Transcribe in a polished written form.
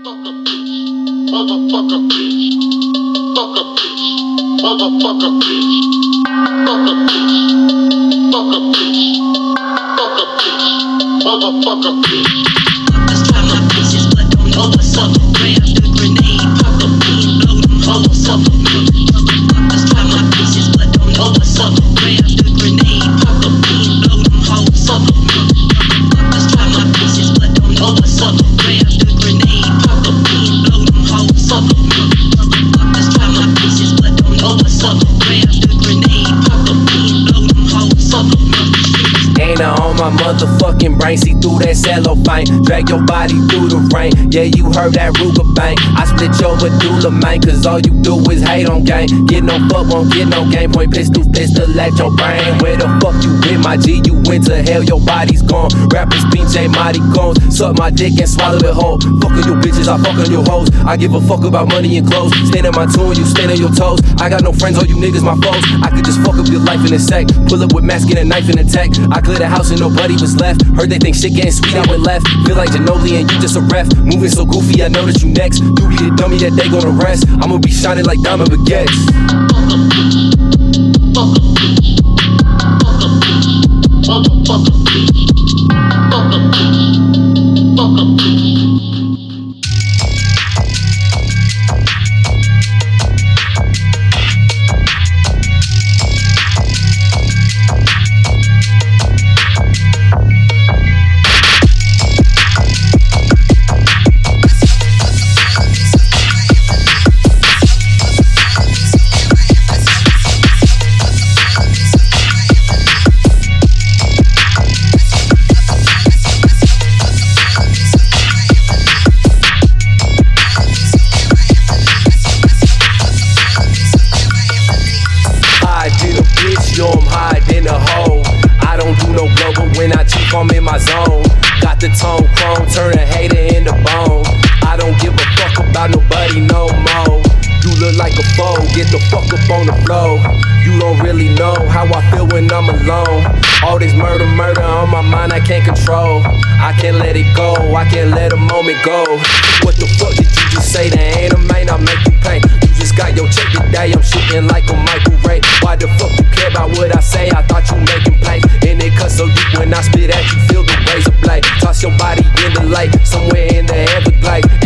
Fuck a bitch, motherfucker bitch. Fuck a bitch, motherfucker bitch. Fuck a bitch, fuck a bitch. Fuck a bitch, motherfucker bitch. Fuckers try my bitches, but don't know what's up. Grab the grenade, pop a bean, blow them hoes up. Motherfuckers try my bitches, but don't know what's up. Grab the grenade, pop a bean, blow them hoes up. Motherfuckers try my bitches, but don't know what's up. Grab the grenade, pop a bean, blow them hoes up. Motherfuckers try my bitches, but don't know what's up. Grab the grenade, pop a bean, blow them hoes up. Ain't on my motherfucking brain, see through that cellophane. Drag your body through the rain. Yeah, you heard that Ruger bang. I split your medulla, man, cause all you do is hate on game. Get no fuck, won't get no game. Point pistol at your brain. Where the fuck you been, my G? You went to hell, your body's gone. Rappers, pinche, maricones. Suck my dick and swallow it whole. Fuckin' your bitches, I fuck on your hoes. I give a fuck about money and clothes. Stand in my tune, you stand on your toes. I got no friends, all you niggas my foes. I could just fuck up your life in a sec. Pull up with mask and a knife and attack. I clear the house and nobody was left. Heard they think shit getting sweet, I went left. Feel like Ginobili and you just a ref. Moving so goofy, I know that you next. You be the dummy that they gonna rest. I'ma be shining like diamond baguettes. Fuck a bitch, fuck a bitch. Fuck a bitch, motherfucker bitch. Fuck a bitch, fuck a bitch. I'm in my zone. Got the tone chrome, turn a hater into bone. I don't give a fuck about nobody no more. You look like a foe, get the fuck up on the floor. You don't really know how I feel when I'm alone. All this murder on my mind I can't control. I can't let it go, I can't let a moment go. What the fuck did you just say? The anime not make you pay. You just got your check today, I'm shooting like a Michael Ray. Why the fuck you care about what I say? I thought you making plays. And it cut so deep when I spit at you, feel the razor blade. Toss your body in the light, somewhere in the Everglades.